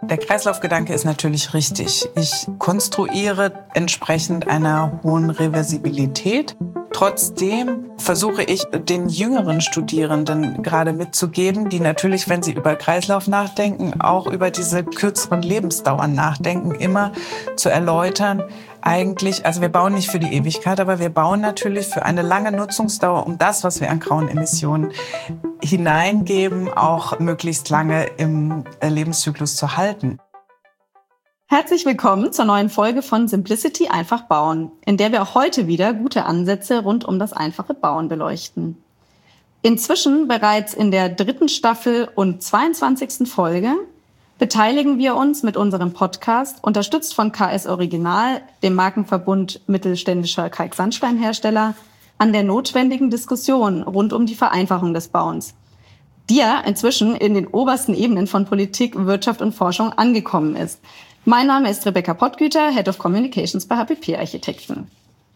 Der Kreislaufgedanke ist natürlich richtig. Ich konstruiere entsprechend einer hohen Reversibilität. Trotzdem versuche ich, den jüngeren Studierenden gerade mitzugeben, die natürlich, wenn sie über Kreislauf nachdenken, auch über diese kürzeren Lebensdauern nachdenken, immer zu erläutern, eigentlich, also wir bauen nicht für die Ewigkeit, aber wir bauen natürlich für eine lange Nutzungsdauer, um das, was wir an grauen Emissionen hineingeben, auch möglichst lange im Lebenszyklus zu halten. Herzlich willkommen zur neuen Folge von Simplicity einfach bauen, in der wir auch heute wieder gute Ansätze rund um das einfache Bauen beleuchten. Inzwischen bereits in der 3. Staffel und 22. Folge beteiligen wir uns mit unserem Podcast, unterstützt von KS Original, dem Markenverbund mittelständischer Kalksandsteinhersteller, an der notwendigen Diskussion rund um die Vereinfachung des Bauens, die ja inzwischen in den obersten Ebenen von Politik, Wirtschaft und Forschung angekommen ist. Mein Name ist Rebecca Pottgüter, Head of Communications bei HPP Architekten.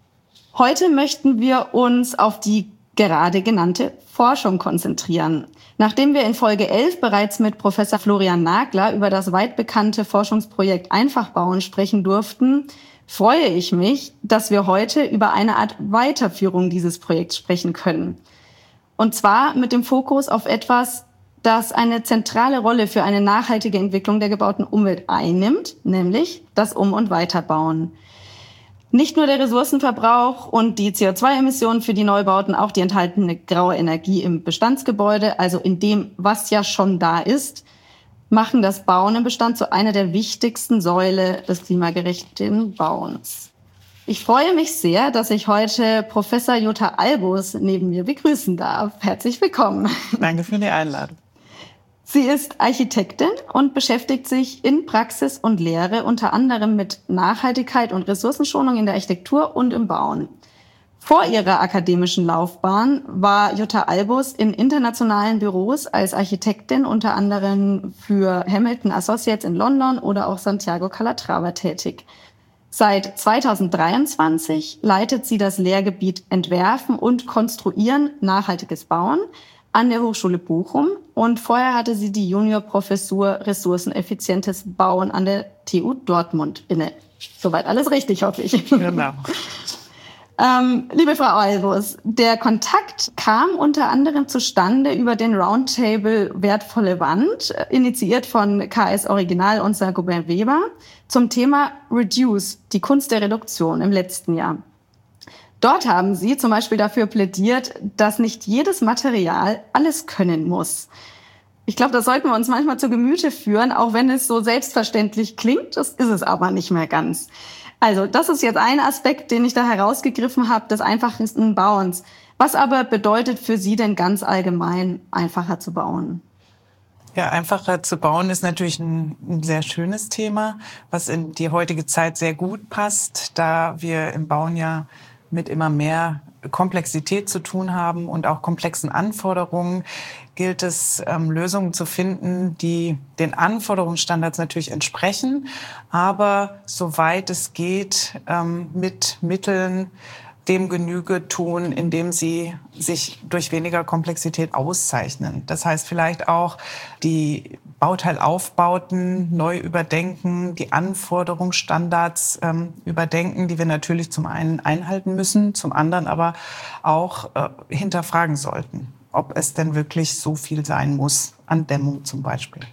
Heute möchten wir uns auf die gerade genannte Forschung konzentrieren. Nachdem wir in Folge 11 bereits mit Professor Florian Nagler über das weit bekannte Forschungsprojekt Einfachbauen sprechen durften, freue ich mich, dass wir heute über eine Art Weiterführung dieses Projekts sprechen können. Und zwar mit dem Fokus auf etwas, das eine zentrale Rolle für eine nachhaltige Entwicklung der gebauten Umwelt einnimmt, nämlich das Um- und Weiterbauen. Nicht nur der Ressourcenverbrauch und die CO2-Emissionen für die Neubauten, auch die enthaltene graue Energie im Bestandsgebäude, also in dem, was ja schon da ist, machen das Bauen im Bestand zu einer der wichtigsten Säule des klimagerechten Bauens. Ich freue mich sehr, dass ich heute Professor Jutta Albus neben mir begrüßen darf. Herzlich willkommen. Danke für die Einladung. Sie ist Architektin und beschäftigt sich in Praxis und Lehre unter anderem mit Nachhaltigkeit und Ressourcenschonung in der Architektur und im Bauen. Vor ihrer akademischen Laufbahn war Jutta Albus in internationalen Büros als Architektin unter anderem für Hamilton Associates in London oder auch Santiago Calatrava tätig. Seit 2023 leitet sie das Lehrgebiet Entwerfen und Konstruieren nachhaltiges Bauen an der Hochschule Bochum und vorher hatte sie die Juniorprofessur Ressourceneffizientes Bauen an der TU Dortmund inne. Soweit alles richtig, hoffe ich. Genau. Liebe Frau Albus, der Kontakt kam unter anderem zustande über den Roundtable Wertvolle Wand, initiiert von KS Original und Saint-Gobain Weber, zum Thema Reduce, die Kunst der Reduktion im letzten Jahr. Dort haben Sie zum Beispiel dafür plädiert, dass nicht jedes Material alles können muss. Ich glaube, das sollten wir uns manchmal zu Gemüte führen, auch wenn es so selbstverständlich klingt. Das ist es aber nicht mehr ganz. Also das ist jetzt ein Aspekt, den ich da herausgegriffen habe, des einfachsten Bauens. Was aber bedeutet für Sie denn ganz allgemein, einfacher zu bauen? Ja, einfacher zu bauen ist natürlich ein sehr schönes Thema, was in die heutige Zeit sehr gut passt, da wir im Bauen ja mit immer mehr Komplexität zu tun haben und auch komplexen Anforderungen, gilt es, Lösungen zu finden, die den Anforderungsstandards natürlich entsprechen, aber soweit es geht, mit Mitteln dem Genüge tun, indem sie sich durch weniger Komplexität auszeichnen. Das heißt vielleicht auch die Bauteilaufbauten neu überdenken, die Anforderungsstandards überdenken, die wir natürlich zum einen einhalten müssen, zum anderen aber auch hinterfragen sollten, ob es denn wirklich so viel sein muss, an Dämmung zum Beispiel.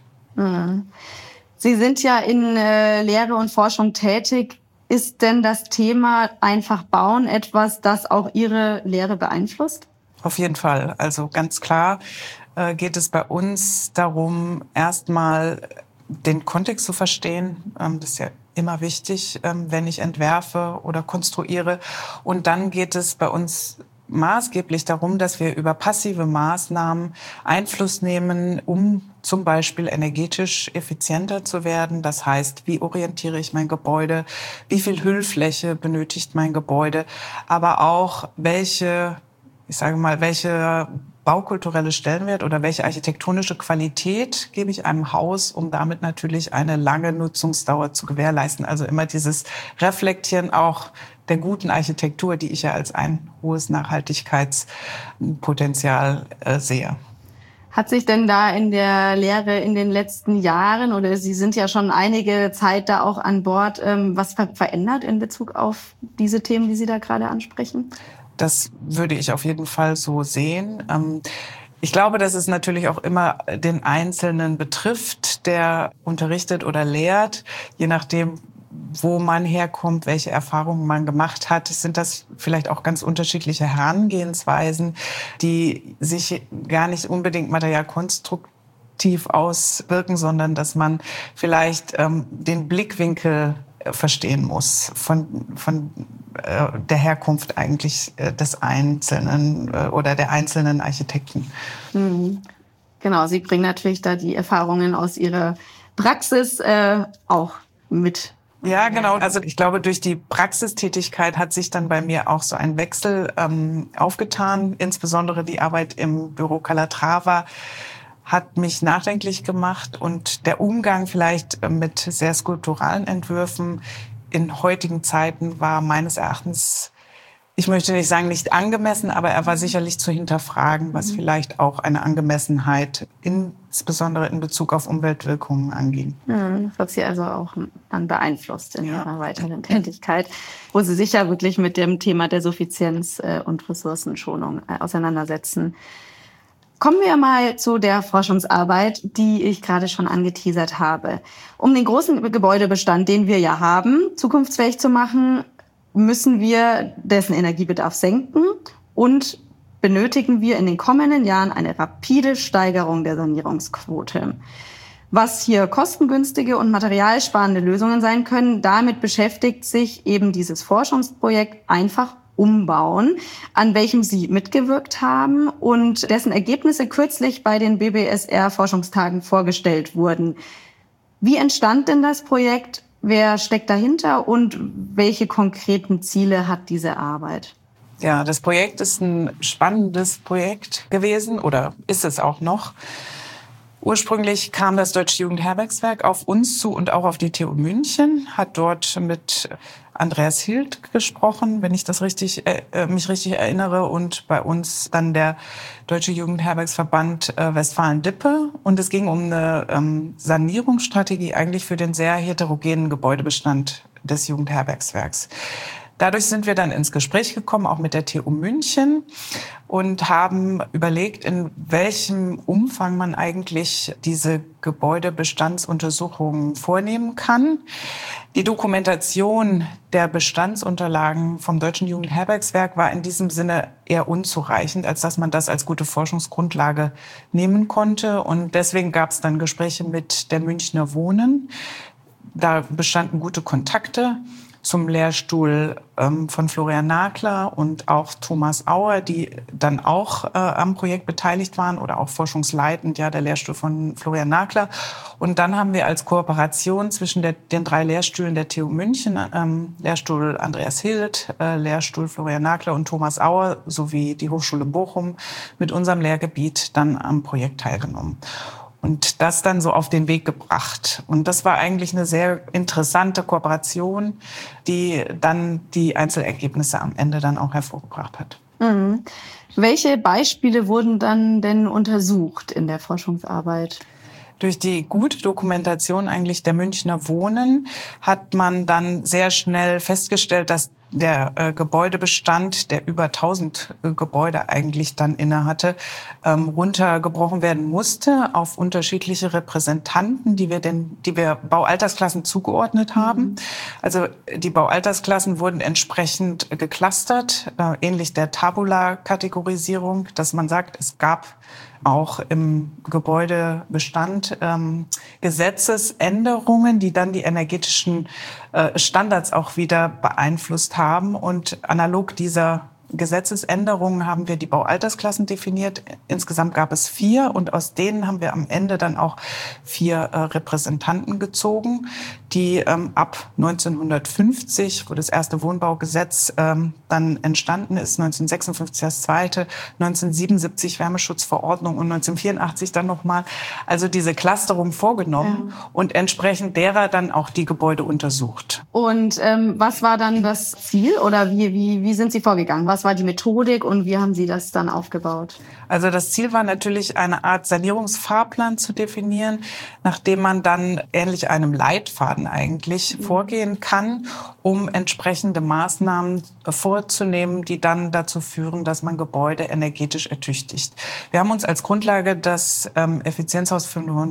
Sie sind ja in Lehre und Forschung tätig. Ist denn das Thema einfach bauen etwas, das auch Ihre Lehre beeinflusst? Auf jeden Fall. Also ganz klar geht es bei uns darum, erstmal den Kontext zu verstehen. Das ist ja immer wichtig, wenn ich entwerfe oder konstruiere. Und dann geht es bei uns maßgeblich darum, dass wir über passive Maßnahmen Einfluss nehmen, um zum Beispiel energetisch effizienter zu werden. Das heißt, wie orientiere ich mein Gebäude? Wie viel Hüllfläche benötigt mein Gebäude? Aber auch welche baukulturelle Stellenwert oder welche architektonische Qualität gebe ich einem Haus, um damit natürlich eine lange Nutzungsdauer zu gewährleisten. Also immer dieses Reflektieren auch der guten Architektur, die ich ja als ein hohes Nachhaltigkeitspotenzial sehe. Hat sich denn da in der Lehre in den letzten Jahren, oder Sie sind ja schon einige Zeit da auch an Bord, was verändert in Bezug auf diese Themen, die Sie da gerade ansprechen? Das würde ich auf jeden Fall so sehen. Ich glaube, dass es natürlich auch immer den Einzelnen betrifft, der unterrichtet oder lehrt, je nachdem, wo man herkommt, welche Erfahrungen man gemacht hat, sind das vielleicht auch ganz unterschiedliche Herangehensweisen, die sich gar nicht unbedingt materialkonstruktiv auswirken, sondern dass man vielleicht den Blickwinkel verstehen muss von der Herkunft eigentlich des Einzelnen oder der einzelnen Architekten. Mhm. Genau, Sie bringen natürlich da die Erfahrungen aus Ihrer Praxis auch mit. Ja, genau. Also ich glaube, durch die Praxistätigkeit hat sich dann bei mir auch so ein Wechsel aufgetan. Insbesondere die Arbeit im Büro Calatrava hat mich nachdenklich gemacht und der Umgang vielleicht mit sehr skulpturalen Entwürfen in heutigen Zeiten war meines Erachtens, ich möchte nicht sagen nicht angemessen, aber er war sicherlich zu hinterfragen, was vielleicht auch eine Angemessenheit insbesondere in Bezug auf Umweltwirkungen anging. Das hat Sie also auch dann beeinflusst in Ihrer weiteren Tätigkeit, wo Sie sich ja wirklich mit dem Thema der Suffizienz und Ressourcenschonung auseinandersetzen. Kommen wir mal zu der Forschungsarbeit, die ich gerade schon angeteasert habe. Um den großen Gebäudebestand, den wir ja haben, zukunftsfähig zu machen, müssen wir dessen Energiebedarf senken und benötigen wir in den kommenden Jahren eine rapide Steigerung der Sanierungsquote. Was hier kostengünstige und materialsparende Lösungen sein können, damit beschäftigt sich eben dieses Forschungsprojekt Einfach umbauen, an welchem Sie mitgewirkt haben und dessen Ergebnisse kürzlich bei den BBSR-Forschungstagen vorgestellt wurden. Wie entstand denn das Projekt? Wer steckt dahinter und welche konkreten Ziele hat diese Arbeit? Ja, das Projekt ist ein spannendes Projekt gewesen oder ist es auch noch. Ursprünglich kam das Deutsche Jugendherbergswerk auf uns zu und auch auf die TU München, hat dort mit Andreas Hild gesprochen, wenn ich das mich richtig erinnere, und bei uns dann der Deutsche Jugendherbergsverband Westfalen-Lippe. Und es ging um eine Sanierungsstrategie eigentlich für den sehr heterogenen Gebäudebestand des Jugendherbergswerks. Dadurch sind wir dann ins Gespräch gekommen, auch mit der TU München, und haben überlegt, in welchem Umfang man eigentlich diese Gebäudebestandsuntersuchungen vornehmen kann. Die Dokumentation der Bestandsunterlagen vom Deutschen Jugendherbergswerk war in diesem Sinne eher unzureichend, als dass man das als gute Forschungsgrundlage nehmen konnte. Und deswegen gab es dann Gespräche mit der Münchner Wohnen. Da bestanden gute Kontakte zum Lehrstuhl von Florian Nagler und auch Thomas Auer, die dann auch am Projekt beteiligt waren oder auch forschungsleitend, ja, der Lehrstuhl von Florian Nagler. Und dann haben wir als Kooperation zwischen den 3 Lehrstühlen der TU München, Lehrstuhl Andreas Hild, Lehrstuhl Florian Nagler und Thomas Auer sowie die Hochschule Bochum mit unserem Lehrgebiet dann am Projekt teilgenommen. Und das dann so auf den Weg gebracht. Und das war eigentlich eine sehr interessante Kooperation, die dann die Einzelergebnisse am Ende dann auch hervorgebracht hat. Mhm. Welche Beispiele wurden dann denn untersucht in der Forschungsarbeit? Durch die gute Dokumentation eigentlich der Münchner Wohnen hat man dann sehr schnell festgestellt, dass der Gebäudebestand, der über 1000 Gebäude eigentlich dann innehatte, runtergebrochen werden musste auf unterschiedliche Repräsentanten, die wir Baualtersklassen zugeordnet haben. Also die Baualtersklassen wurden entsprechend geclustert, ähnlich der Tabula-Kategorisierung, dass man sagt, es gab auch im Gebäudebestand Gesetzesänderungen, die dann die energetischen Standards auch wieder beeinflusst haben. Und analog dieser Gesetzesänderungen haben wir die Baualtersklassen definiert. Insgesamt gab es 4 und aus denen haben wir am Ende dann auch 4 Repräsentanten gezogen, die ab 1950, wo das erste Wohnbaugesetz dann entstanden ist, 1956 das zweite, 1977 Wärmeschutzverordnung und 1984 dann nochmal, also diese Clusterung vorgenommen und entsprechend derer dann auch die Gebäude untersucht. Und was war dann das Ziel oder wie sind Sie vorgegangen? Was war die Methodik und wie haben Sie das dann aufgebaut? Also das Ziel war natürlich, eine Art Sanierungsfahrplan zu definieren, nachdem man dann ähnlich einem Leitfaden eigentlich vorgehen kann, um entsprechende Maßnahmen vorzunehmen, die dann dazu führen, dass man Gebäude energetisch ertüchtigt. Wir haben uns als Grundlage das Effizienzhaus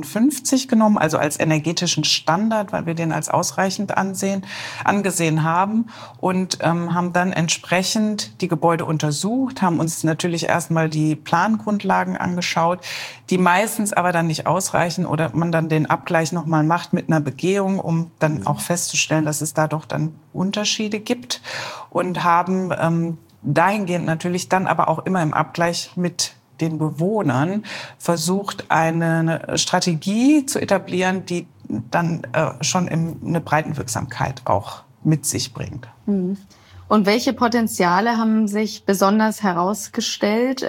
55 genommen, also als energetischen Standard, weil wir den als ausreichend angesehen haben und haben dann entsprechend die Gebäude untersucht, haben uns natürlich erstmal die Plangrundlagen angeschaut, die meistens aber dann nicht ausreichen oder man dann den Abgleich nochmal macht mit einer Begehung, um dann auch festzustellen, dass es da doch dann Unterschiede gibt und haben dahingehend natürlich dann aber auch immer im Abgleich mit den Bewohnern versucht, eine Strategie zu etablieren, die dann schon eine Breitenwirksamkeit auch mit sich bringt. Und welche Potenziale haben sich besonders herausgestellt,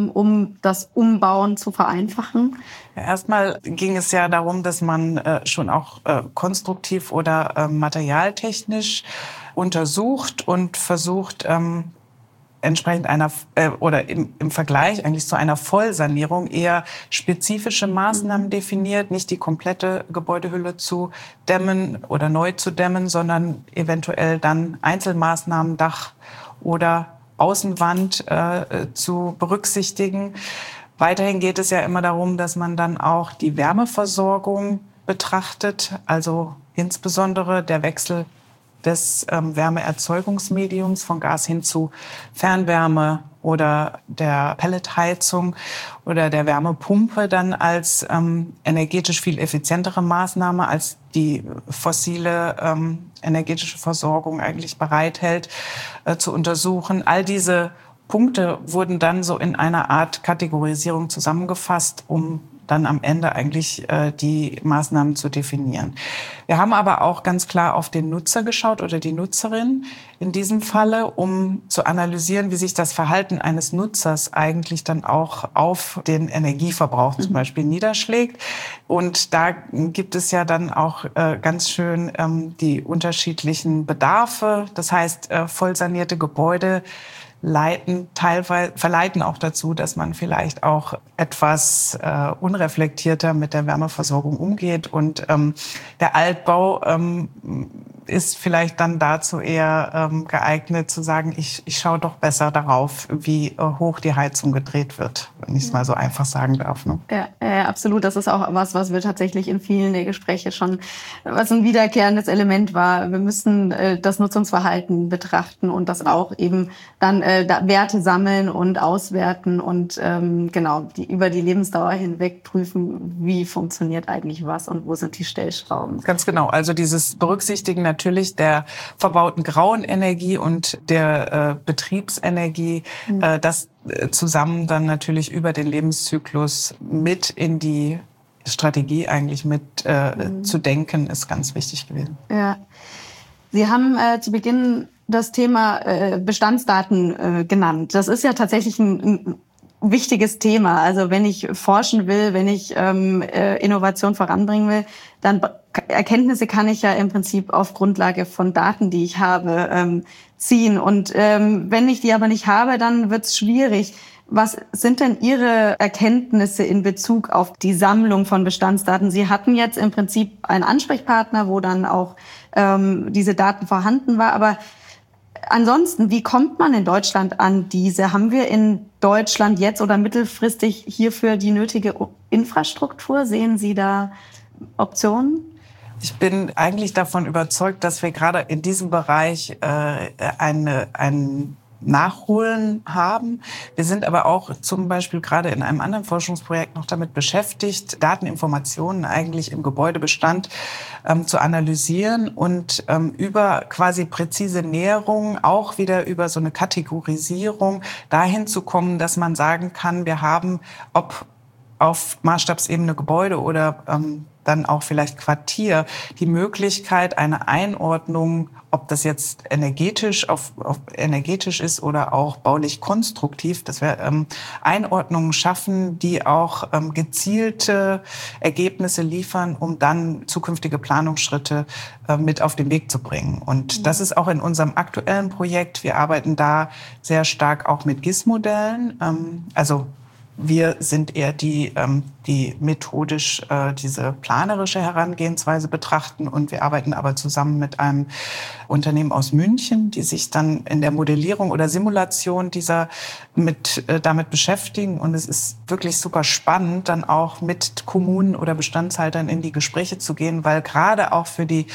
um das Umbauen zu vereinfachen? Ja, erstmal ging es ja darum, dass man schon auch konstruktiv oder materialtechnisch untersucht und versucht, entsprechend oder im Vergleich eigentlich zu einer Vollsanierung eher spezifische Maßnahmen definiert, nicht die komplette Gebäudehülle zu dämmen oder neu zu dämmen, sondern eventuell dann Einzelmaßnahmen, Dach oder Außenwand zu berücksichtigen. Weiterhin geht es ja immer darum, dass man dann auch die Wärmeversorgung betrachtet, also insbesondere der Wechsel des Wärmeerzeugungsmediums von Gas hin zu Fernwärme oder der Pelletheizung oder der Wärmepumpe dann als energetisch viel effizientere Maßnahme als die fossile energetische Versorgung eigentlich bereithält, zu untersuchen. All diese Punkte wurden dann so in einer Art Kategorisierung zusammengefasst, um dann am Ende eigentlich die Maßnahmen zu definieren. Wir haben aber auch ganz klar auf den Nutzer geschaut oder die Nutzerin in diesem Falle, um zu analysieren, wie sich das Verhalten eines Nutzers eigentlich dann auch auf den Energieverbrauch zum Beispiel niederschlägt. Und da gibt es ja dann auch ganz schön die unterschiedlichen Bedarfe. Das heißt, vollsanierte Gebäude verleiten auch dazu, dass man vielleicht auch etwas unreflektierter mit der Wärmeversorgung umgeht. Und der Altbau ist vielleicht dann dazu eher geeignet zu sagen, ich schaue doch besser darauf, wie hoch die Heizung gedreht wird, wenn ich es mal so einfach sagen darf. Ne? Ja, absolut. Das ist auch was wir tatsächlich in vielen der Gespräche schon, was ein wiederkehrendes Element war. Wir müssen das Nutzungsverhalten betrachten und das auch eben dann Werte sammeln und auswerten und genau über die Lebensdauer hinweg prüfen, wie funktioniert eigentlich was und wo sind die Stellschrauben. Ganz genau. Also dieses Berücksichtigen natürlich der verbauten grauen Energie und der Betriebsenergie, das zusammen dann natürlich über den Lebenszyklus mit in die Strategie eigentlich mit zu denken, ist ganz wichtig gewesen. Ja. Sie haben zu Beginn das Thema Bestandsdaten genannt. Das ist ja tatsächlich ein wichtiges Thema. Also wenn ich forschen will, wenn ich Innovation voranbringen will, dann Erkenntnisse kann ich ja im Prinzip auf Grundlage von Daten, die ich habe, ziehen. Und wenn ich die aber nicht habe, dann wird es schwierig. Was sind denn Ihre Erkenntnisse in Bezug auf die Sammlung von Bestandsdaten? Sie hatten jetzt im Prinzip einen Ansprechpartner, wo dann auch diese Daten vorhanden war. Aber ansonsten, wie kommt man in Deutschland an diese? Haben wir in Deutschland jetzt oder mittelfristig hierfür die nötige Infrastruktur? Sehen Sie da Optionen? Ich bin eigentlich davon überzeugt, dass wir gerade in diesem Bereich ein Nachholen haben. Wir sind aber auch zum Beispiel gerade in einem anderen Forschungsprojekt noch damit beschäftigt, Dateninformationen eigentlich im Gebäudebestand zu analysieren und über quasi präzise Näherung, auch wieder über so eine Kategorisierung dahin zu kommen, dass man sagen kann, wir haben, ob auf Maßstabsebene Gebäude oder dann auch vielleicht Quartier die Möglichkeit, eine Einordnung, ob das jetzt energetisch energetisch ist oder auch baulich konstruktiv, dass wir Einordnungen schaffen, die auch gezielte Ergebnisse liefern, um dann zukünftige Planungsschritte mit auf den Weg zu bringen. Und das ist auch in unserem aktuellen Projekt. Wir arbeiten da sehr stark auch mit GIS-Modellen. Also wir sind eher die methodisch diese planerische Herangehensweise betrachten, und wir arbeiten aber zusammen mit einem Unternehmen aus München, die sich dann in der Modellierung oder Simulation damit beschäftigen. Und es ist wirklich super spannend, dann auch mit Kommunen oder Bestandshaltern in die Gespräche zu gehen, weil gerade auch für die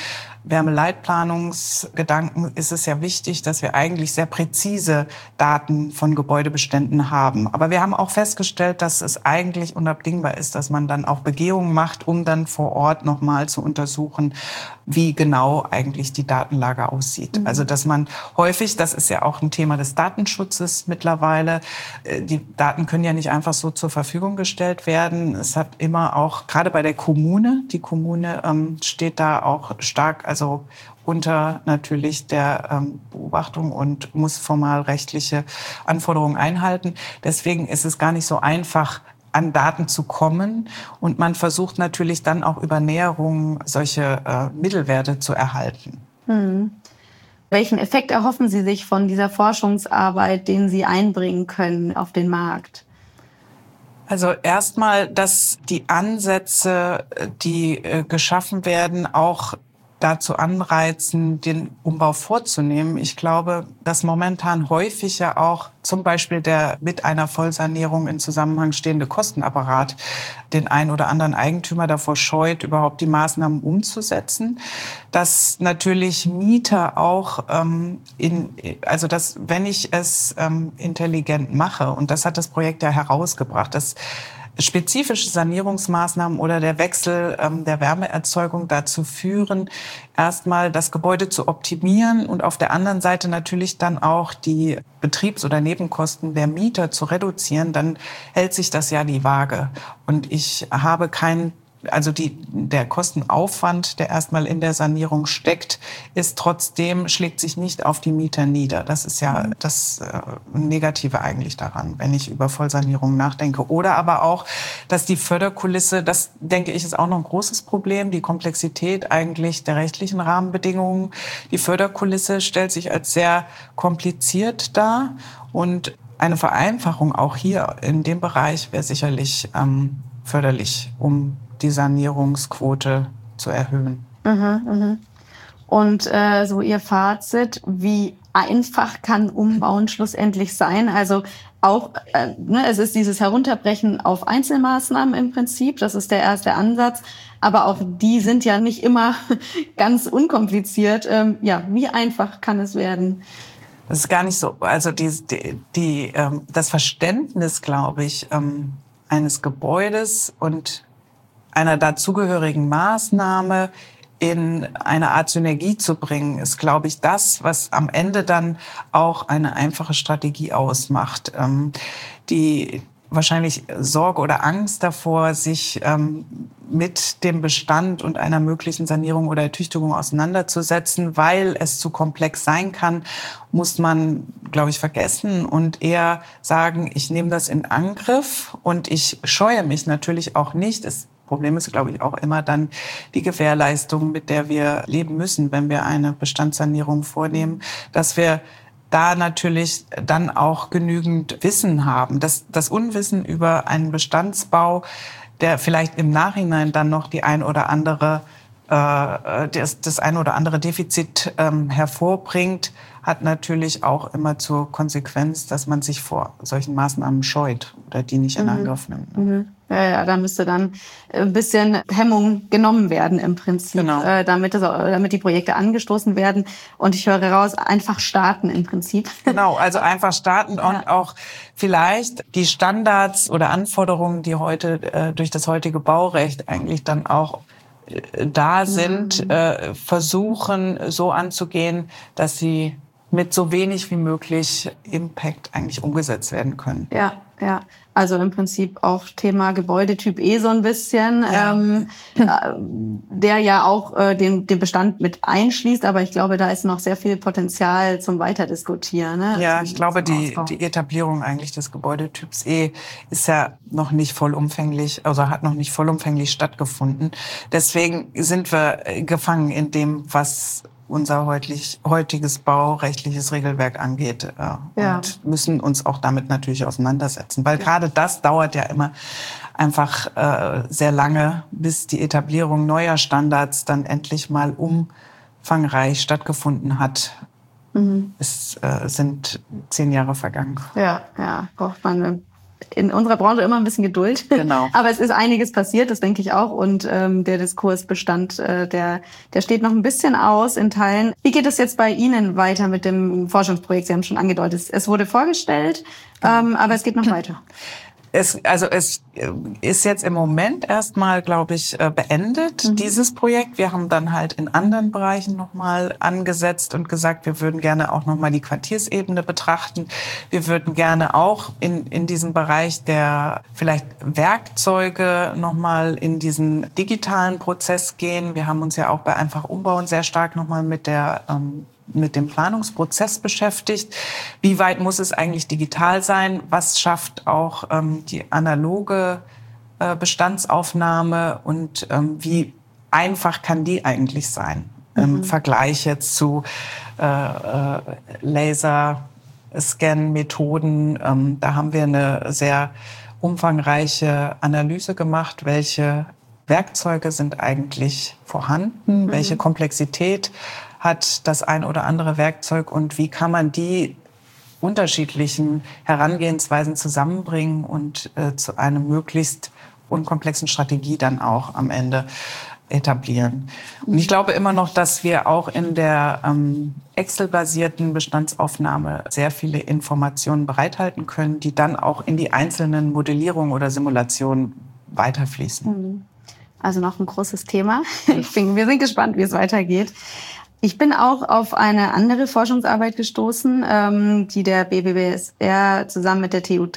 Wärmeleitplanungsgedanken ist es ja wichtig, dass wir eigentlich sehr präzise Daten von Gebäudebeständen haben. Aber wir haben auch festgestellt, dass es eigentlich unabdingbar ist, dass man dann auch Begehungen macht, um dann vor Ort nochmal zu untersuchen, wie genau eigentlich die Datenlage aussieht. Also dass man häufig, das ist ja auch ein Thema des Datenschutzes mittlerweile, die Daten können ja nicht einfach so zur Verfügung gestellt werden. Es hat immer auch, gerade bei der Kommune, die Kommune steht da auch stark, also unter natürlich der Beobachtung und muss formalrechtliche Anforderungen einhalten. Deswegen ist es gar nicht so einfach, an Daten zu kommen. Und man versucht natürlich dann auch über Näherungen solche Mittelwerte zu erhalten. Welchen Effekt erhoffen Sie sich von dieser Forschungsarbeit, den Sie einbringen können auf den Markt? Also erstmal, dass die Ansätze, die geschaffen werden, auch dazu anreizen, den Umbau vorzunehmen. Ich glaube, dass momentan häufig ja auch zum Beispiel der mit einer Vollsanierung in Zusammenhang stehende Kostenapparat den einen oder anderen Eigentümer davor scheut, überhaupt die Maßnahmen umzusetzen. Dass natürlich Mieter auch also dass, wenn ich es intelligent mache, und das hat das Projekt ja herausgebracht, dass spezifische Sanierungsmaßnahmen oder der Wechsel der Wärmeerzeugung dazu führen, erstmal das Gebäude zu optimieren und auf der anderen Seite natürlich dann auch die Betriebs- oder Nebenkosten der Mieter zu reduzieren, dann hält sich das ja die Waage. Und ich habe der Kostenaufwand, der erstmal in der Sanierung steckt, schlägt sich nicht auf die Mieter nieder. Das ist ja das Negative eigentlich daran, wenn ich über Vollsanierung nachdenke. Oder aber auch, dass die Förderkulisse, das denke ich, ist auch noch ein großes Problem, die Komplexität eigentlich der rechtlichen Rahmenbedingungen. Die Förderkulisse stellt sich als sehr kompliziert dar, und eine Vereinfachung auch hier in dem Bereich wäre sicherlich förderlich, um die Sanierungsquote zu erhöhen. Und so Ihr Fazit, wie einfach kann Umbauen schlussendlich sein? Also auch, es ist dieses Herunterbrechen auf Einzelmaßnahmen im Prinzip, das ist der erste Ansatz, aber auch die sind ja nicht immer ganz unkompliziert. Wie einfach kann es werden? Das ist gar nicht so, also das Verständnis, glaube ich, eines Gebäudes und einer dazugehörigen Maßnahme in eine Art Synergie zu bringen, ist, glaube ich, das, was am Ende dann auch eine einfache Strategie ausmacht. Die wahrscheinlich Sorge oder Angst davor, sich mit dem Bestand und einer möglichen Sanierung oder Ertüchtigung auseinanderzusetzen, weil es zu komplex sein kann, muss man, glaube ich, vergessen und eher sagen, ich nehme das in Angriff und ich scheue mich natürlich auch nicht. Das Problem ist, glaube ich, auch immer dann die Gewährleistung, mit der wir leben müssen, wenn wir eine Bestandssanierung vornehmen, dass wir da natürlich dann auch genügend Wissen haben. Das Unwissen über einen Bestandsbau, der vielleicht im Nachhinein dann noch das ein oder andere Defizit hervorbringt, hat natürlich auch immer zur Konsequenz, dass man sich vor solchen Maßnahmen scheut oder die nicht in Angriff nimmt. Ja, da müsste dann ein bisschen Hemmung genommen werden im Prinzip, genau. damit die Projekte angestoßen werden. Und ich höre raus, einfach starten im Prinzip. Genau, also einfach starten und auch vielleicht die Standards oder Anforderungen, die heute durch das heutige Baurecht eigentlich dann auch da sind, versuchen so anzugehen, dass sie mit so wenig wie möglich Impact eigentlich umgesetzt werden können. Ja, ja. Also im Prinzip auch Thema Gebäudetyp E so ein bisschen, der ja auch den Bestand mit einschließt. Aber ich glaube, da ist noch sehr viel Potenzial zum Weiterdiskutieren. Ne? Ja, ich glaube, die Etablierung eigentlich des Gebäudetyps E ist ja noch nicht vollumfänglich, also hat noch nicht vollumfänglich stattgefunden. Deswegen sind wir gefangen in dem, was unser heutiges baurechtliches Regelwerk angeht, und müssen uns auch damit natürlich auseinandersetzen. Weil gerade das dauert ja immer einfach sehr lange, bis die Etablierung neuer Standards dann endlich mal umfangreich stattgefunden hat. Es sind 10 Jahre vergangen. Ja, braucht man in unserer Branche immer ein bisschen Geduld. Genau. Aber es ist einiges passiert, das denke ich auch. Und der Diskursbestand, der steht noch ein bisschen aus in Teilen. Wie geht es jetzt bei Ihnen weiter mit dem Forschungsprojekt? Sie haben es schon angedeutet, es wurde vorgestellt, aber es geht noch weiter. Es ist jetzt im Moment erstmal, glaube ich, beendet, dieses Projekt. Wir haben dann halt in anderen Bereichen nochmal angesetzt und gesagt, wir würden gerne auch nochmal die Quartiersebene betrachten. Wir würden gerne auch in diesem Bereich der vielleicht Werkzeuge nochmal in diesen digitalen Prozess gehen. Wir haben uns ja auch bei Einfach Umbauen sehr stark nochmal mit dem Planungsprozess beschäftigt. Wie weit muss es eigentlich digital sein? Was schafft auch die analoge Bestandsaufnahme und wie einfach kann die eigentlich sein? Im Vergleich jetzt zu Laserscan-Methoden. Da haben wir eine sehr umfangreiche Analyse gemacht, welche Werkzeuge sind eigentlich vorhanden, welche Komplexität hat das ein oder andere Werkzeug und wie kann man die unterschiedlichen Herangehensweisen zusammenbringen und zu einer möglichst unkomplexen Strategie dann auch am Ende etablieren. Und ich glaube immer noch, dass wir auch in der Excel-basierten Bestandsaufnahme sehr viele Informationen bereithalten können, die dann auch in die einzelnen Modellierungen oder Simulationen weiterfließen. Also noch ein großes Thema. Wir sind gespannt, wie es weitergeht. Ich bin auch auf eine andere Forschungsarbeit gestoßen, die der BBBSR zusammen mit der TU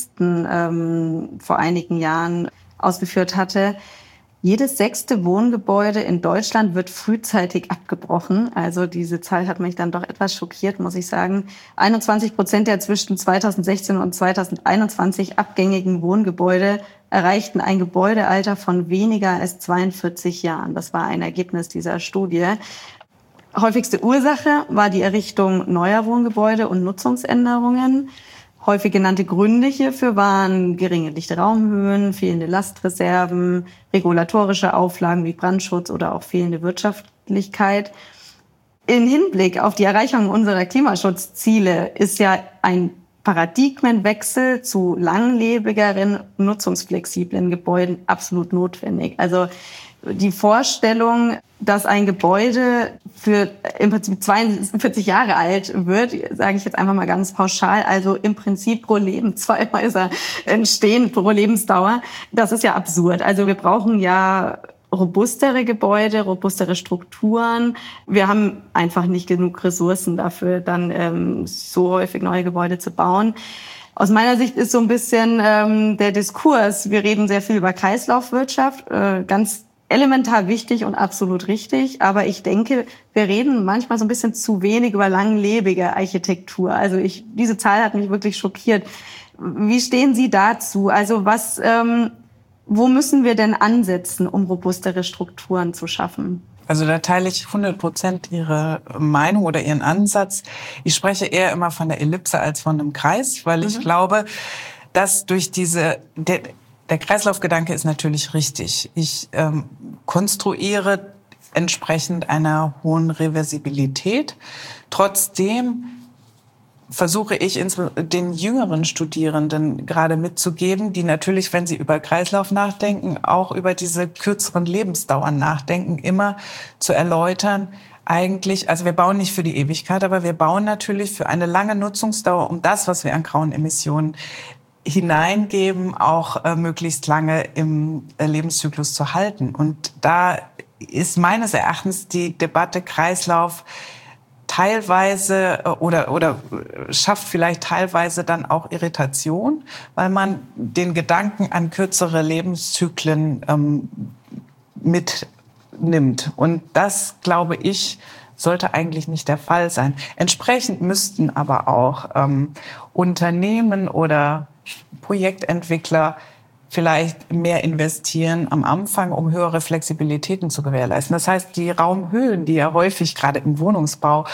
Dresden vor einigen Jahren ausgeführt hatte. Jedes 6. Wohngebäude in Deutschland wird frühzeitig abgebrochen. Also diese Zahl hat mich dann doch etwas schockiert, muss ich sagen. 21% der zwischen 2016 und 2021 abgängigen Wohngebäude erreichten ein Gebäudealter von weniger als 42 Jahren. Das war ein Ergebnis dieser Studie. Häufigste Ursache war die Errichtung neuer Wohngebäude und Nutzungsänderungen. Häufig genannte Gründe hierfür waren geringe dichte Raumhöhen, fehlende Lastreserven, regulatorische Auflagen wie Brandschutz oder auch fehlende Wirtschaftlichkeit. Im Hinblick auf die Erreichung unserer Klimaschutzziele ist ja ein Paradigmenwechsel zu langlebigeren, nutzungsflexiblen Gebäuden absolut notwendig. Also die Vorstellung, dass ein Gebäude für im Prinzip 42 Jahre alt wird, sage ich jetzt einfach mal ganz pauschal, also im Prinzip pro Leben 2 Häuser entstehen pro Lebensdauer, das ist ja absurd. Also wir brauchen ja robustere Gebäude, robustere Strukturen. Wir haben einfach nicht genug Ressourcen dafür, dann so häufig neue Gebäude zu bauen. Aus meiner Sicht ist so ein bisschen der Diskurs, wir reden sehr viel über Kreislaufwirtschaft, ganz elementar wichtig und absolut richtig. Aber ich denke, wir reden manchmal so ein bisschen zu wenig über langlebige Architektur. Also diese Zahl hat mich wirklich schockiert. Wie stehen Sie dazu? Also wo müssen wir denn ansetzen, um robustere Strukturen zu schaffen? Also da teile ich 100% Ihre Meinung oder Ihren Ansatz. Ich spreche eher immer von der Ellipse als von einem Kreis, weil ich glaube, dass durch der Kreislaufgedanke ist natürlich richtig. Ich konstruiere entsprechend einer hohen Reversibilität. Trotzdem versuche ich den jüngeren Studierenden gerade mitzugeben, die natürlich, wenn sie über Kreislauf nachdenken, auch über diese kürzeren Lebensdauern nachdenken, immer zu erläutern, eigentlich, also wir bauen nicht für die Ewigkeit, aber wir bauen natürlich für eine lange Nutzungsdauer, um das, was wir an grauen Emissionen hineingeben, auch möglichst lange im Lebenszyklus zu halten. Und da ist meines Erachtens die Debatte Kreislauf teilweise oder schafft vielleicht teilweise dann auch Irritation, weil man den Gedanken an kürzere Lebenszyklen mitnimmt. Und das, glaube ich, sollte eigentlich nicht der Fall sein. Entsprechend müssten aber auch Unternehmen oder Projektentwickler vielleicht mehr investieren am Anfang, um höhere Flexibilitäten zu gewährleisten. Das heißt, die Raumhöhen, die ja häufig gerade im Wohnungsbau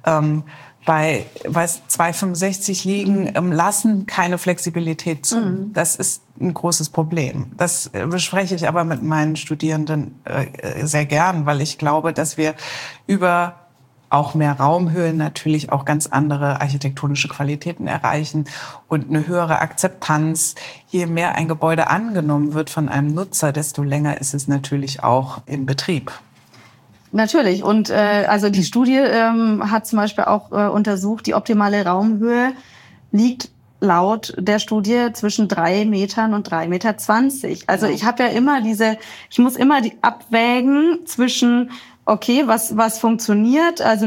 bei 2,65 liegen, lassen keine Flexibilität zu. Das ist ein großes Problem. Das bespreche ich aber mit meinen Studierenden sehr gern, weil ich glaube, dass wir über auch mehr Raumhöhen natürlich auch ganz andere architektonische Qualitäten erreichen und eine höhere Akzeptanz. Je mehr ein Gebäude angenommen wird von einem Nutzer, desto länger ist es natürlich auch im Betrieb. Natürlich. Und also die Studie hat zum Beispiel auch untersucht, die optimale Raumhöhe liegt laut der Studie zwischen 3 Metern und 3,20 Meter. Also ich habe ja immer ich muss immer abwägen zwischen okay, was funktioniert? Also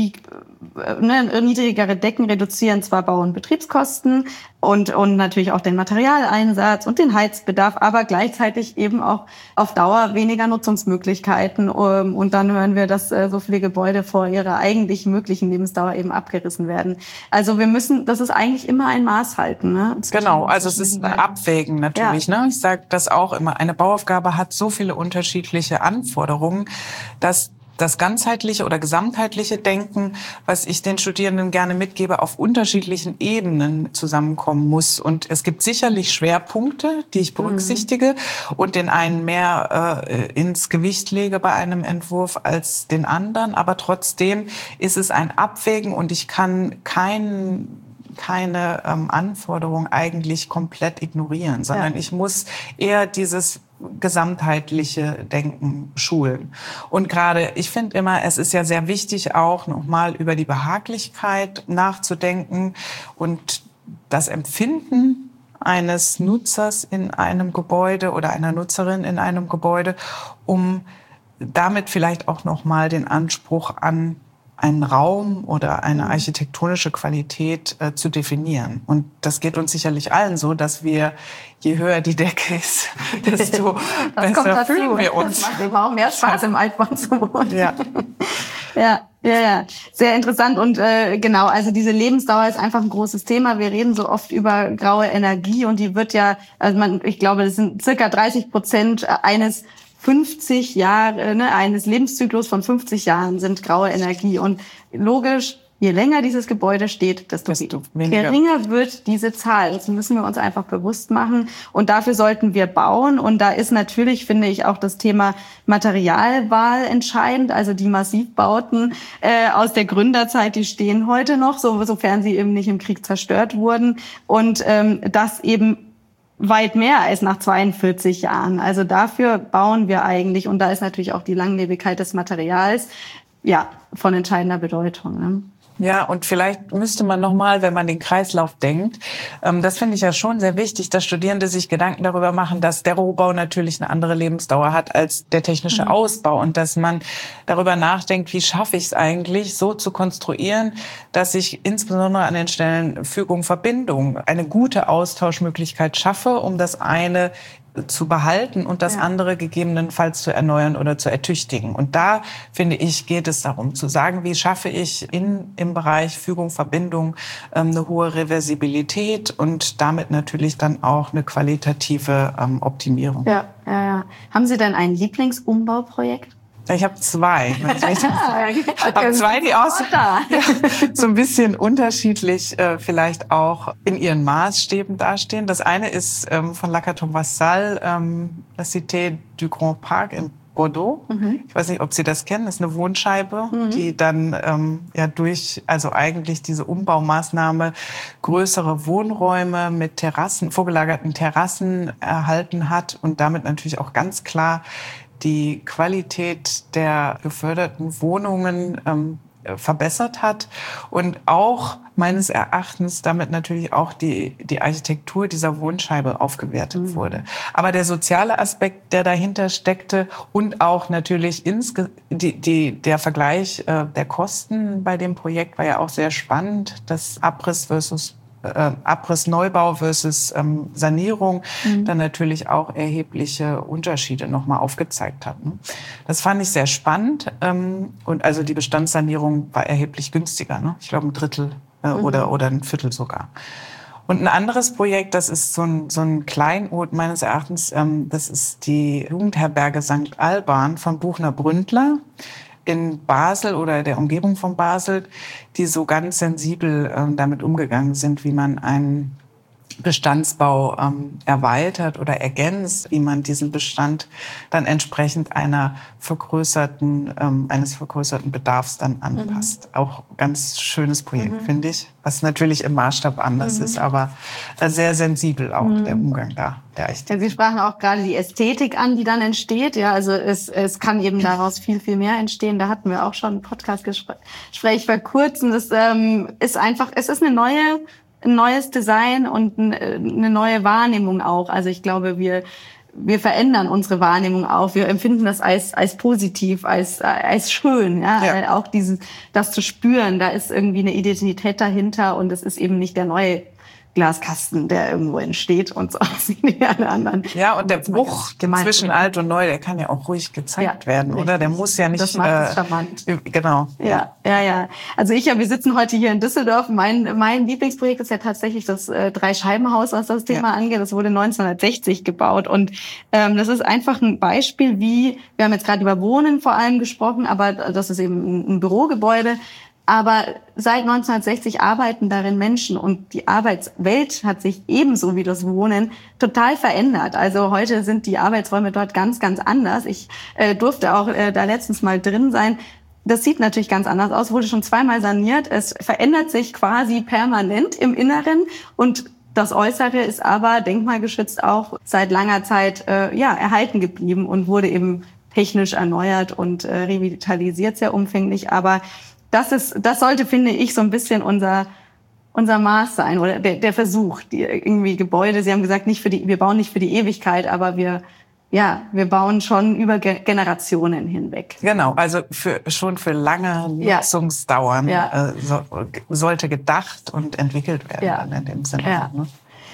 niedrigere Decken reduzieren zwar Bau- und Betriebskosten und natürlich auch den Materialeinsatz und den Heizbedarf, aber gleichzeitig eben auch auf Dauer weniger Nutzungsmöglichkeiten. Und dann hören wir, dass so viele Gebäude vor ihrer eigentlich möglichen Lebensdauer eben abgerissen werden. Also das ist eigentlich immer ein Maß halten. Ne? Genau, also es ist ein Abwägen natürlich. Ja. Ne? Ich sage das auch immer, eine Bauaufgabe hat so viele unterschiedliche Anforderungen, dass das ganzheitliche oder gesamtheitliche Denken, was ich den Studierenden gerne mitgebe, auf unterschiedlichen Ebenen zusammenkommen muss. Und es gibt sicherlich Schwerpunkte, die ich berücksichtige und den einen mehr ins Gewicht lege bei einem Entwurf als den anderen. Aber trotzdem ist es ein Abwägen und ich kann keine Anforderung eigentlich komplett ignorieren, sondern ich muss eher dieses gesamtheitliche Denken schulen. Und gerade, ich finde immer, es ist ja sehr wichtig, auch nochmal über die Behaglichkeit nachzudenken und das Empfinden eines Nutzers in einem Gebäude oder einer Nutzerin in einem Gebäude, um damit vielleicht auch nochmal den Anspruch an einen Raum oder eine architektonische Qualität zu definieren. Und das geht uns sicherlich allen so, dass wir, je höher die Decke ist, desto besser fühlen wir uns. Das macht eben auch mehr Spaß, im Altbau zu wohnen. Ja. Ja. Sehr interessant. Und genau, also diese Lebensdauer ist einfach ein großes Thema. Wir reden so oft über graue Energie und die wird ja, ich glaube, das sind circa 30% eines 50 Jahre, eines Lebenszyklus von 50 Jahren sind graue Energie. Und logisch, je länger dieses Gebäude steht, desto geringer wird diese Zahl. Das müssen wir uns einfach bewusst machen. Und dafür sollten wir bauen. Und da ist natürlich, finde ich, auch das Thema Materialwahl entscheidend. Also die Massivbauten aus der Gründerzeit, die stehen heute noch, sofern sie eben nicht im Krieg zerstört wurden. Und das eben weit mehr als nach 42 Jahren. Also dafür bauen wir eigentlich. Und da ist natürlich auch die Langlebigkeit des Materials von entscheidender Bedeutung. Ne? Ja, und vielleicht müsste man nochmal, wenn man den Kreislauf denkt, das finde ich ja schon sehr wichtig, dass Studierende sich Gedanken darüber machen, dass der Rohbau natürlich eine andere Lebensdauer hat als der technische Ausbau und dass man darüber nachdenkt, wie schaffe ich es eigentlich so zu konstruieren, dass ich insbesondere an den Stellen Fügung, Verbindung eine gute Austauschmöglichkeit schaffe, um das eine zu behalten und das andere gegebenenfalls zu erneuern oder zu ertüchtigen. Und da, finde ich, geht es darum zu sagen, wie schaffe ich im Bereich Fügung, Verbindung eine hohe Reversibilität und damit natürlich dann auch eine qualitative Optimierung. Ja. Haben Sie denn ein Lieblingsumbauprojekt? Ich habe zwei. Ich habe zwei, die so ein bisschen unterschiedlich vielleicht auch in ihren Maßstäben dastehen. Das eine ist von La Caton Vassal, La Cité du Grand Parc in Bordeaux. Ich weiß nicht, ob Sie das kennen. Das ist eine Wohnscheibe, die dann durch eigentlich diese Umbaumaßnahme größere Wohnräume mit Terrassen, vorgelagerten Terrassen erhalten hat und damit natürlich auch ganz klar die Qualität der geförderten Wohnungen verbessert hat und auch meines Erachtens damit natürlich auch die Architektur dieser Wohnscheibe aufgewertet wurde. Aber der soziale Aspekt, der dahinter steckte und auch natürlich der Vergleich der Kosten bei dem Projekt war ja auch sehr spannend. Das Abriss-Neubau versus Sanierung dann natürlich auch erhebliche Unterschiede nochmal aufgezeigt hat. Ne? Das fand ich sehr spannend. Und also die Bestandssanierung war erheblich günstiger. Ne? Ich glaube 1/3 oder 1/4 sogar. Und ein anderes Projekt, das ist so ein Kleinod meines Erachtens, das ist die Jugendherberge St. Alban von Buchner Bründler in Basel oder der Umgebung von Basel, die so ganz sensibel damit umgegangen sind, wie man einen Bestandsbau erweitert oder ergänzt, wie man diesen Bestand dann entsprechend eines vergrößerten Bedarfs dann anpasst. Auch ganz schönes Projekt, finde ich, was natürlich im Maßstab anders ist, aber sehr sensibel auch der Umgang da. Ja, Sie sprachen auch gerade die Ästhetik an, die dann entsteht. Ja, also es kann eben daraus viel, viel mehr entstehen. Da hatten wir auch schon ein Podcast-Gespräch vor kurzem. Das ist einfach, es ist ein neues Design und eine neue Wahrnehmung auch. Also ich glaube, wir verändern unsere Wahrnehmung auch. Wir empfinden das als positiv, als schön. Ja? Auch das zu spüren, da ist irgendwie eine Identität dahinter und es ist eben nicht der neue Glaskasten, der irgendwo entsteht und so wie alle anderen. Ja, und der Bruch zwischen alt und neu, der kann ja auch ruhig gezeigt werden, richtig. Oder? Der muss ja nicht... Das macht es charmant. Genau. Ja. Also wir sitzen heute hier in Düsseldorf. Mein Lieblingsprojekt ist ja tatsächlich das Dreischeibenhaus, was das Thema angeht. Das wurde 1960 gebaut und das ist einfach ein Beispiel, wir haben jetzt gerade über Wohnen vor allem gesprochen, aber das ist eben ein Bürogebäude. Aber seit 1960 arbeiten darin Menschen und die Arbeitswelt hat sich ebenso wie das Wohnen total verändert. Also heute sind die Arbeitsräume dort ganz, ganz anders. Ich durfte auch da letztens mal drin sein. Das sieht natürlich ganz anders aus, wurde schon 2-mal saniert. Es verändert sich quasi permanent im Inneren und das Äußere ist aber denkmalgeschützt auch seit langer Zeit erhalten geblieben und wurde eben technisch erneuert und revitalisiert sehr umfänglich. Aber das sollte, finde ich, so ein bisschen unser Maß sein oder der Versuch, die irgendwie Gebäude. Sie haben gesagt, wir bauen nicht für die Ewigkeit, aber wir bauen schon über Generationen hinweg. Genau, also schon für lange Nutzungsdauern sollte gedacht und entwickelt werden in dem Sinne. Ja. Ne?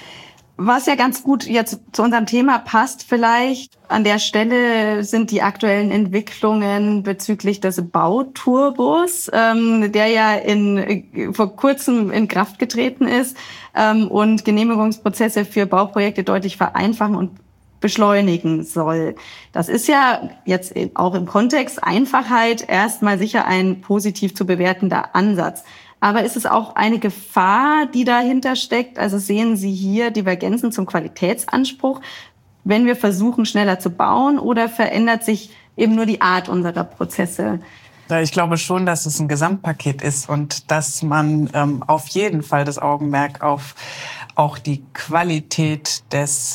Was ja ganz gut jetzt zu unserem Thema passt vielleicht, an der Stelle sind die aktuellen Entwicklungen bezüglich des Bauturbos, der ja vor kurzem in Kraft getreten ist und Genehmigungsprozesse für Bauprojekte deutlich vereinfachen und beschleunigen soll. Das ist ja jetzt auch im Kontext Einfachheit erstmal sicher ein positiv zu bewertender Ansatz. Aber ist es auch eine Gefahr, die dahinter steckt? Also sehen Sie hier Divergenzen zum Qualitätsanspruch, wenn wir versuchen, schneller zu bauen, oder verändert sich eben nur die Art unserer Prozesse? Ich glaube schon, dass es ein Gesamtpaket ist und dass man auf jeden Fall das Augenmerk auf auch die Qualität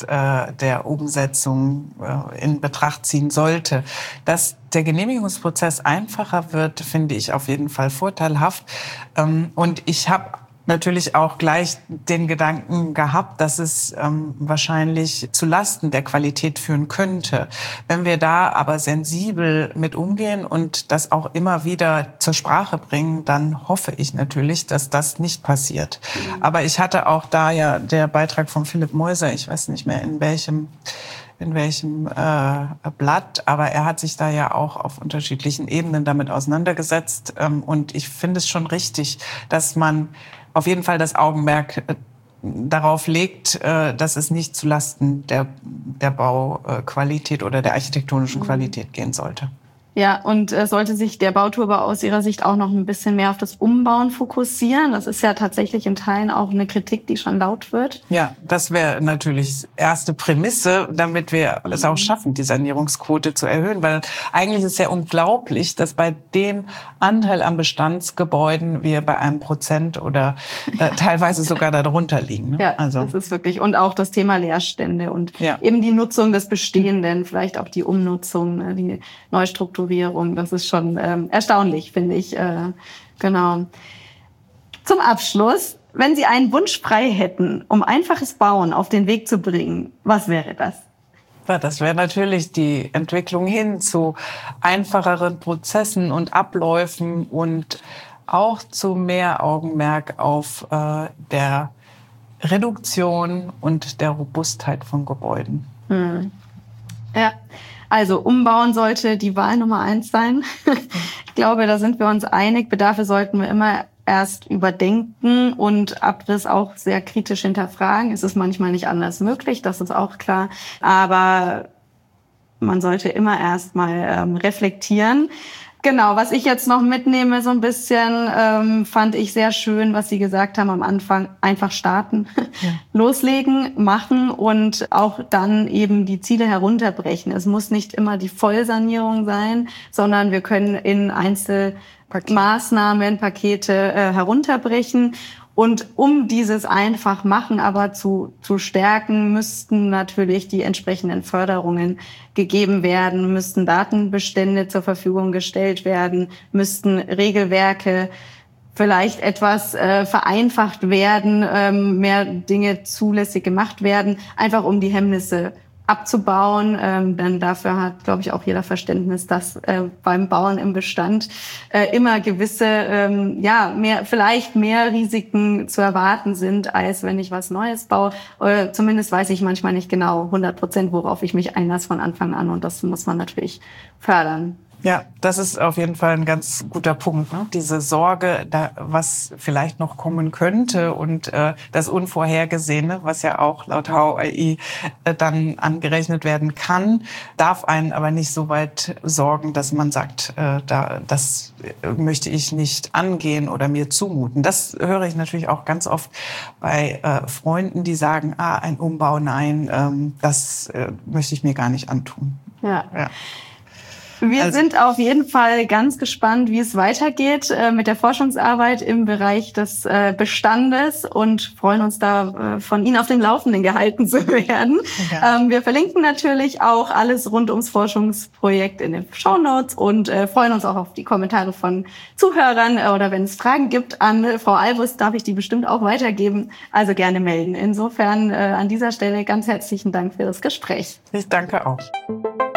der Umsetzung in Betracht ziehen sollte. Dass der Genehmigungsprozess einfacher wird, finde ich auf jeden Fall vorteilhaft. Und ich habe natürlich auch gleich den Gedanken gehabt, dass es wahrscheinlich zu Lasten der Qualität führen könnte. Wenn wir da aber sensibel mit umgehen und das auch immer wieder zur Sprache bringen, dann hoffe ich natürlich, dass das nicht passiert. Aber ich hatte auch da ja der Beitrag von Philipp Meuser, ich weiß nicht mehr in welchem Blatt, aber er hat sich da ja auch auf unterschiedlichen Ebenen damit auseinandergesetzt. Und ich finde es schon richtig, dass man auf jeden Fall das Augenmerk darauf legt, dass es nicht zulasten der Bauqualität oder der architektonischen Qualität gehen sollte. Ja, und sollte sich der Bauturbo aus Ihrer Sicht auch noch ein bisschen mehr auf das Umbauen fokussieren? Das ist ja tatsächlich in Teilen auch eine Kritik, die schon laut wird. Ja, das wäre natürlich erste Prämisse, damit wir es auch schaffen, die Sanierungsquote zu erhöhen. Weil eigentlich ist es ja unglaublich, dass bei dem Anteil an Bestandsgebäuden wir bei 1% oder teilweise sogar darunter liegen. Ne? Ja, also das ist wirklich. Und auch das Thema Leerstände und eben die Nutzung des Bestehenden, vielleicht auch die Umnutzung, die Neustrukturierung. Das ist schon erstaunlich, finde ich, Genau. Zum Abschluss, wenn Sie einen Wunsch frei hätten, um einfaches Bauen auf den Weg zu bringen, was wäre das? Ja, das wäre natürlich die Entwicklung hin zu einfacheren Prozessen und Abläufen und auch zu mehr Augenmerk auf der Reduktion und der Robustheit von Gebäuden. Ja, also umbauen sollte die Wahl Nummer 1 sein. Ich glaube, da sind wir uns einig. Bedarfe sollten wir immer erst überdenken und Abriss auch sehr kritisch hinterfragen. Es ist manchmal nicht anders möglich, das ist auch klar. Aber man sollte immer erst mal reflektieren. Genau, was ich jetzt noch mitnehme, so ein bisschen, fand ich sehr schön, was Sie gesagt haben am Anfang, einfach starten, loslegen, machen und auch dann eben die Ziele herunterbrechen. Es muss nicht immer die Vollsanierung sein, sondern wir können in Einzelmaßnahmen, Pakete herunterbrechen. Und um dieses einfach machen aber zu stärken, müssten natürlich die entsprechenden Förderungen gegeben werden, müssten Datenbestände zur Verfügung gestellt werden, müssten Regelwerke vielleicht etwas vereinfacht werden, mehr Dinge zulässig gemacht werden, einfach um die Hemmnisse abzubauen, denn dafür hat, glaube ich, auch jeder Verständnis, dass beim Bauen im Bestand immer gewisse, vielleicht mehr Risiken zu erwarten sind, als wenn ich was Neues baue. Zumindest weiß ich manchmal nicht genau 100%, worauf ich mich einlasse von Anfang an, und das muss man natürlich fördern. Ja, das ist auf jeden Fall ein ganz guter Punkt, ne? Diese Sorge, was vielleicht noch kommen könnte und das Unvorhergesehene, was ja auch laut HOI dann angerechnet werden kann, darf einen aber nicht so weit sorgen, dass man sagt, das möchte ich nicht angehen oder mir zumuten. Das höre ich natürlich auch ganz oft bei Freunden, die sagen, ein Umbau, nein, das möchte ich mir gar nicht antun. Ja. Wir sind auf jeden Fall ganz gespannt, wie es weitergeht mit der Forschungsarbeit im Bereich des Bestandes und freuen uns da von Ihnen auf den Laufenden gehalten zu werden. Ja. Wir verlinken natürlich auch alles rund ums Forschungsprojekt in den Shownotes und freuen uns auch auf die Kommentare von Zuhörern oder wenn es Fragen gibt an Frau Albus, darf ich die bestimmt auch weitergeben. Also gerne melden. Insofern an dieser Stelle ganz herzlichen Dank für das Gespräch. Ich danke auch.